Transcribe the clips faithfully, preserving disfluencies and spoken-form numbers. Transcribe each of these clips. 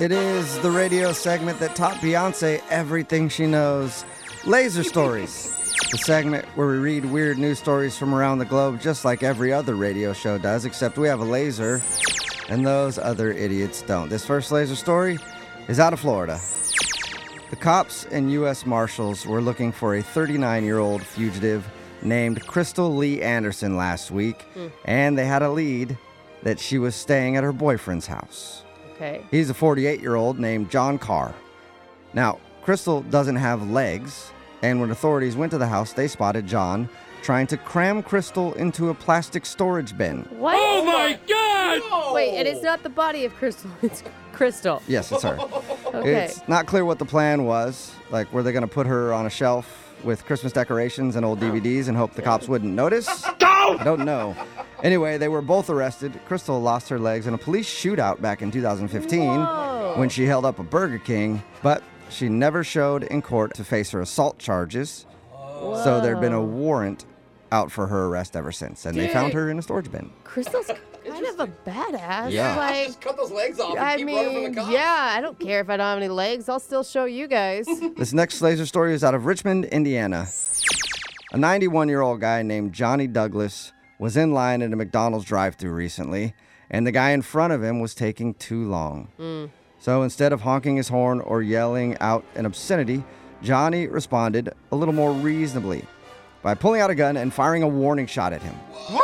It is the radio segment that taught Beyonce everything she knows. Laser Stories. The segment where we read weird news stories from around the globe just like every other radio show does, except we have a laser and those other idiots don't. This first laser story is out of Florida. The cops and U S Marshals were looking for a thirty-nine-year-old fugitive named Crystal Lee Anderson last week, mm. and they had a lead that she was staying at her boyfriend's house. Okay. He's a forty-eight-year-old named John Carr. Now, Crystal doesn't have legs, and when authorities went to the house, they spotted John trying to cram Crystal into a plastic storage bin. What? Oh, my God! No. Wait, and it's not the body of Crystal. It's Crystal. Yes, it's her. Okay. It's not clear what the plan was. Like, were they going to put her on a shelf with Christmas decorations and old D V Ds and hope the cops wouldn't notice? I don't know. Anyway, they were both arrested. Crystal lost her legs in a police shootout back in two thousand fifteen Whoa. when she held up a Burger King, but she never showed in court to face her assault charges. Whoa. So there'd been a warrant out for her arrest ever since, and Dang. they found her in a storage bin. Crystal's kind of a badass. Yeah. Like, Just cut those legs off and I keep running from mean, the cops. yeah, I don't care if I don't have any legs. I'll still show you guys. This next laser story is out of Richmond, Indiana. A ninety-one-year-old guy named Johnny Douglas was in line at a McDonald's drive-thru recently, and the guy in front of him was taking too long. Mm. So instead of honking his horn or yelling out an obscenity, Johnny responded a little more reasonably by pulling out a gun and firing a warning shot at him.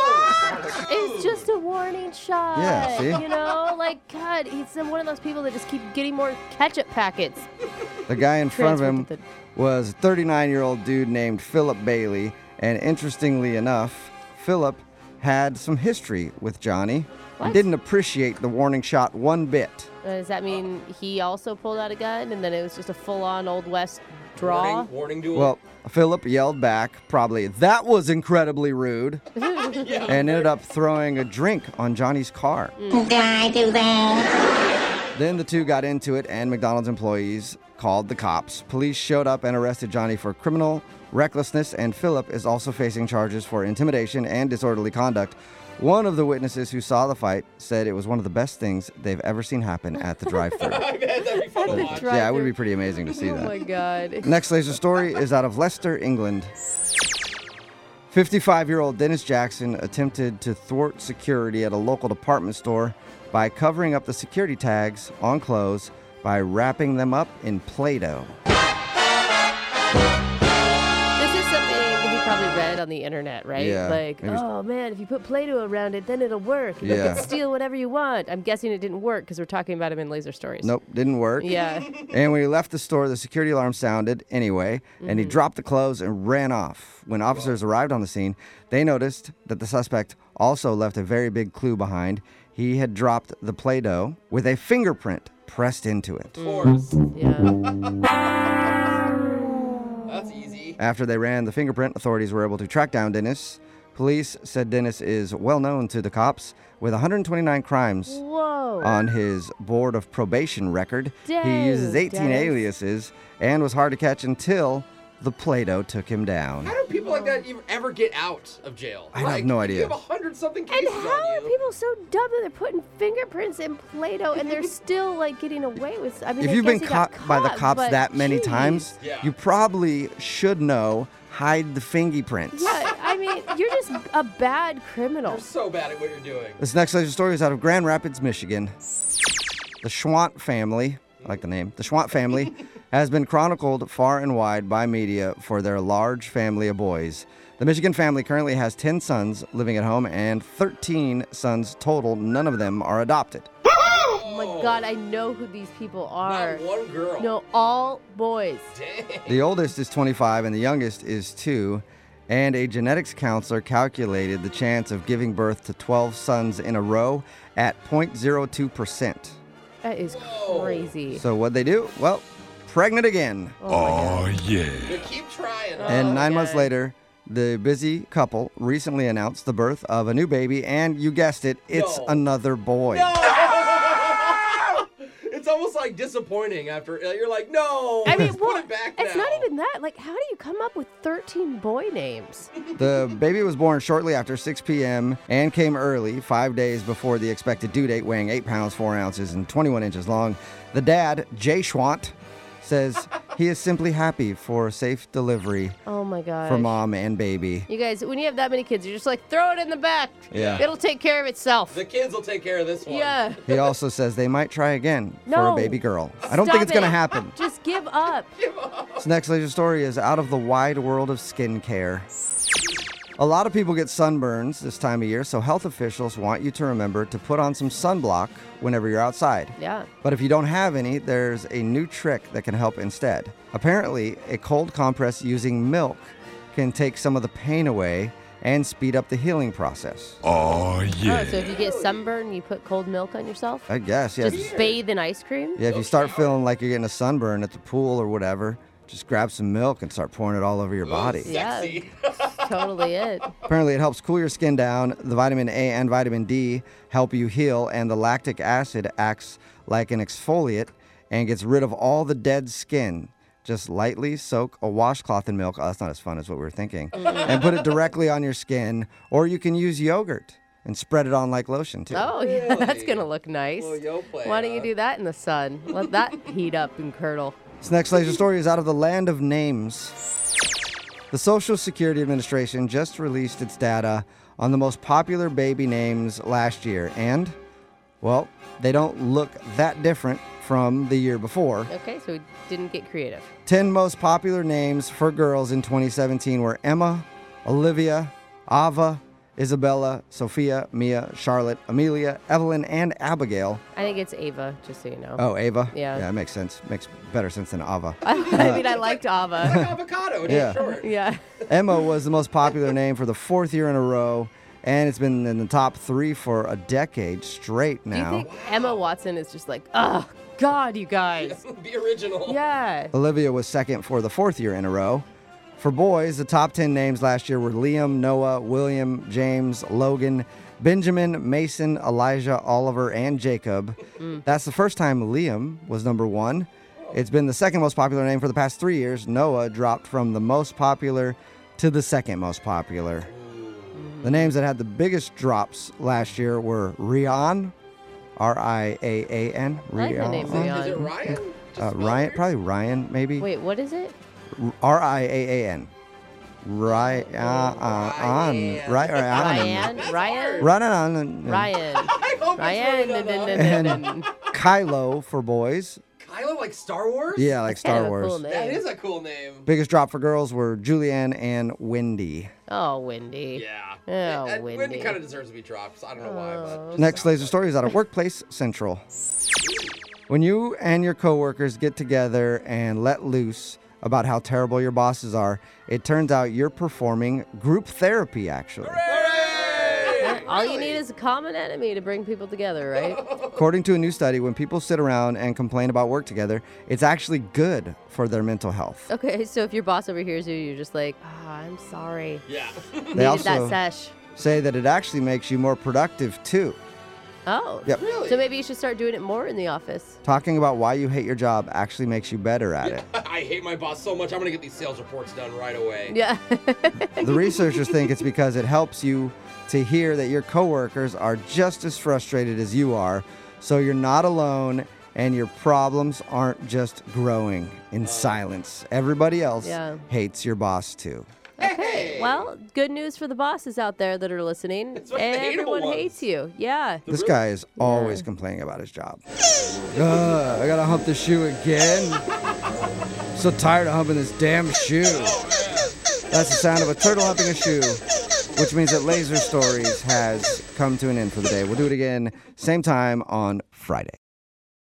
It's just a warning shot. Yeah, see? You know, like, God, he's one of those people that just keep getting more ketchup packets. The guy in front of him Transferred was a thirty-nine-year-old dude named Philip Bailey, and interestingly enough, Philip had some history with Johnny What? and didn't appreciate the warning shot one bit. Uh, does that mean he also pulled out a gun and then it was just a full-on Old West draw? Warning, warning duel. Well, Philip yelled back, probably, "That was incredibly rude," yeah. and ended up throwing a drink on Johnny's car. Mm. Did I do that? Then the two got into it, and McDonald's employees called the cops. Police showed up and arrested Johnny for criminal recklessness, and Philip is also facing charges for intimidation and disorderly conduct. One of the witnesses who saw the fight said it was one of the best things they've ever seen happen at the drive-thru. I bet that'd be fun to The watch. drive- Yeah, it would be pretty amazing to see Oh, that. my God. Next laser story is out of Leicester, England. fifty-five-year-old Dennis Jackson attempted to thwart security at a local department store by covering up the security tags on clothes by wrapping them up in Play-Doh. This is something he probably read on the internet, right? Yeah, Like, maybe- oh, man, if you put Play-Doh around it, then it'll work. You Yeah. can steal whatever you want. I'm guessing it didn't work because we're talking about him in Laser Stories. Nope, didn't work. Yeah. And when he left the store, the security alarm sounded anyway, and he dropped the clothes and ran off. When officers arrived on the scene, they noticed that the suspect also left a very big clue behind. He had dropped the Play-Doh with a fingerprint pressed into it. Of course. Yeah. That's easy. After they ran the fingerprint, authorities were able to track down Dennis. Police said Dennis is well known to the cops with one hundred twenty-nine crimes Whoa. on his board of probation record. Dang, he uses eighteen Dennis. aliases and was hard to catch until the Play-Doh took him down. How do people like that even ever get out of jail? I have Like, no You idea. have a hundred something And cases how on are you. people so dumb that they're putting fingerprints in Play-Doh and they're still, like, getting away with I mean, If I you've guess been he got caught by the cops but that many geez. times, Yeah. you probably should know, hide the fingy prints. Yeah, I mean, you're just a bad criminal. You're so bad at what you're doing. This next laser story is out of Grand Rapids, Michigan. The Schwant family, I like the name, the Schwant family has been chronicled far and wide by media for their large family of boys. The Michigan family currently has ten sons living at home and thirteen sons total. None of them are adopted. Oh my God, I know who these people are. Not one girl. No, all boys. Dang. The oldest is twenty-five and the youngest is two. And a genetics counselor calculated the chance of giving birth to twelve sons in a row at zero point zero two percent. That is Whoa. crazy. So what'd they do? Well, pregnant again. Oh, my God. You keep trying. huh? And Oh, nine months God. later, the busy couple recently announced the birth of a new baby, and you guessed it, it's No. another boy. No! It's it's almost like disappointing after you're like, no. I mean, put well, it back it's now. not even that. Like, how do you come up with thirteen boy names? The baby was born shortly after six p.m. and came early, five days before the expected due date, weighing eight pounds, four ounces, and twenty-one inches long. The dad, Jay Schwant, says he is simply happy for safe delivery Oh my gosh. for mom and baby. You guys, when you have that many kids, you're just like, throw it in the back. Yeah. It'll take care of itself. The kids will take care of this one. Yeah. He also says they might try again for No. a baby girl. I don't Stop think it's going to it. happen. Just give up. This next laser story is out of the wide world of skincare. A lot of people get sunburns this time of year, so health officials want you to remember to put on some sunblock whenever you're outside. Yeah. But if you don't have any, there's a new trick that can help instead. Apparently, a cold compress using milk can take some of the pain away and speed up the healing process. Oh, yeah. Oh, so if you get sunburn, you put cold milk on yourself? I guess, yeah. Just If, bathe in ice cream? yeah, if you start feeling like you're getting a sunburn at the pool or whatever, just grab some milk and start pouring it all over your body. Yeah. Sexy. Totally it. Apparently, it helps cool your skin down. The vitamin A and vitamin D help you heal, and the lactic acid acts like an exfoliant and gets rid of all the dead skin. Just lightly soak a washcloth in milk. Oh, that's not as fun as what we were thinking. And put it directly on your skin, or you can use yogurt and spread it on like lotion, too. Oh, yeah, that's Really? going to look nice. Little yo play, Why don't you huh? do that in the sun? Let that heat up and curdle. This next laser story is out of the land of names. The Social Security Administration just released its data on the most popular baby names last year, and, well, they don't look that different from the year before. Okay, so we didn't get creative. ten most popular names for girls in twenty seventeen were Emma, Olivia, Ava, Isabella, Sophia, Mia, Charlotte, Amelia, Evelyn, and Abigail. I think it's Ava, just so you know. Oh, Ava? Yeah. Yeah, it makes sense. Makes better sense than Ava. I mean, I liked Ava. Avocado. It Yeah. is short. Yeah. Emma was the most popular name for the fourth year in a row, and it's been in the top three for a decade straight Do you now. think Emma Watson is just like, oh, God, you guys? The original. Yeah. Olivia was second for the fourth year in a row. For boys, the top ten names last year were Liam, Noah, William, James, Logan, Benjamin, Mason, Elijah, Oliver, and Jacob. Mm. That's the first time Liam was number one. It's been the second most popular name for the past three years. Noah dropped from the most popular to the second most popular. The names that had the biggest drops last year were Rian, R I A A N. I like the name Rian. Is it Ryan? Just Uh, spelled Ryan, weird? probably Ryan, maybe. Wait, what is it? R I A A N. Ryan. Uh, uh, on. Ryan. Right. Ryan? Ryan? Ryan on. Ryan. I hope Ryan. it's really dun, not dun, that. dun, dun. Kylo for boys. Kylo, like Star Wars? Yeah, like That's kind Star of a Wars. cool name. That is a cool name. Biggest drop for girls were Julianne and Wendy. Oh, Wendy. Yeah. Oh, And- and Wendy. Wendy kind of deserves to be dropped. So I don't know why, but just Next sounds laser like- story is out of Workplace Central. When you and your coworkers get together and let loose about how terrible your bosses are, it turns out you're performing group therapy, actually. Hooray! All you Really? need is a common enemy to bring people together, right? According to a new study, when people sit around and complain about work together, it's actually good for their mental health. Okay, so if your boss overhears you, you're just like, ah, I'm sorry. Yeah. They Needed also that sesh. say that it actually makes you more productive, too. Oh. Yep. Really? So maybe you should start doing it more in the office. Talking about why you hate your job actually makes you better at it. I hate my boss so much. I'm gonna get these sales reports done right away. Yeah. The researchers think it's because it helps you to hear that your coworkers are just as frustrated as you are, so you're not alone and your problems aren't just growing in silence. Everybody else Yeah. hates your boss too. Hey. Well, good news for the bosses out there that are listening. Especially the hateable Everyone ones. hates you. Yeah. This guy is always complaining about his job. Ugh, I gotta hump the shoe again. So tired of humping this damn shoe. That's the sound of a turtle humping a shoe, which means that Laser Stories has come to an end for the day. We'll do it again, same time on Friday.